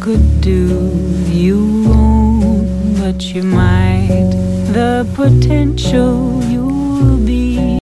could do, you won't, but you might. The potential you'll be